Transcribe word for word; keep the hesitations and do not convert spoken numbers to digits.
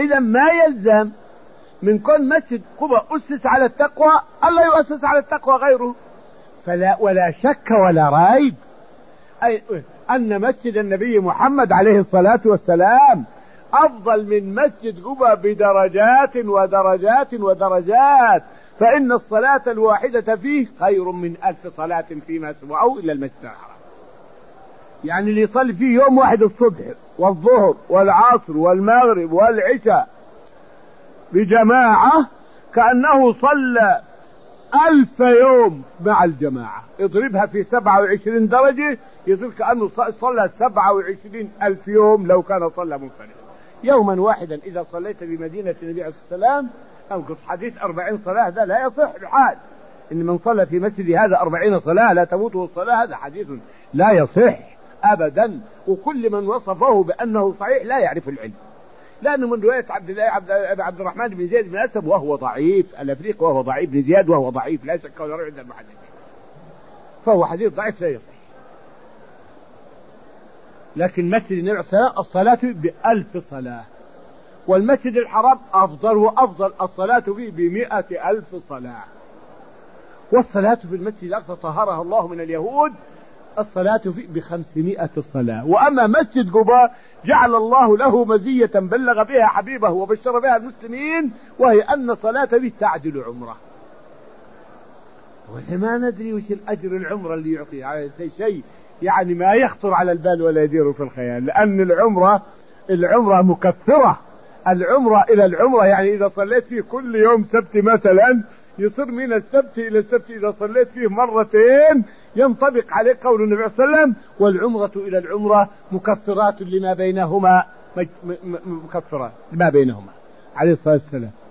إذا ما يلزم من كل مسجد قباء أسس على التقوى ألا يؤسس على التقوى غيره. فلا ولا شك ولا ريب أي أن مسجد النبي محمد عليه الصلاة والسلام أفضل من مسجد قباء بدرجات ودرجات ودرجات، فإن الصلاة الواحدة فيه خير من ألف صلاة فيما سواه إلا المسجد الحرام. يعني اللي يصلي فيه يوم واحد الصبح والظهر والعصر والمغرب والعشاء بجماعة كأنه صلى ألف يوم مع الجماعة. اضربها في سبعة وعشرين درجة يصير كأنه صلى سبعة وعشرين ألف يوم لو كان صلى منفردا. يوما واحدا إذا صليت بمدينة النبي عليه السلام، أنقص حديث أربعين صلاة ده لا يصح بحال. إن من صلى في مسجد هذا أربعين صلاة لا تموته الصلاة، هذا حديث لا يصح أبدا. وكل من وصفه بأنه صحيح لا يعرف العلم، لأنه من رواية عبد الله عبد, عبد الرحمن بن زيد بن أسد وهو ضعيف، الأفريقي وهو ضعيف، بن زياد وهو ضعيف لا شك ولا ريب عند المحدثين، فهو حديث ضعيف لا يصح. لكن مسجد النبي الصلاة الصلاة بألف صلاة، والمسجد الحرام أفضل وأفضل الصلاة فيه بمئة ألف صلاة. والصلاة في المسجد الأقصى طهرها الله من اليهود الصلاة فيه بخمسمائة صلاة. وأما مسجد قباء جعل الله له مزية بلغ بها حبيبه وبشر بها المسلمين، وهي أن صلاة به تعدل عمره. وما ندري وش الأجر العمرة اللي يعطي على شيء يعني ما يخطر على البال ولا يدير في الخيال، لأن العمرة العمرة مكفرة. العمرة إلى العمرة يعني إذا صليت فيه كل يوم سبت مثلا يصير من السبت إلى السبت، إذا صليت فيه مرتين ينطبق عليه قول النبي صلى الله عليه وسلم: والعمرة إلى العمرة مكفرات لما بينهما، مكفرات لما بينهما عليه الصلاة والسلام.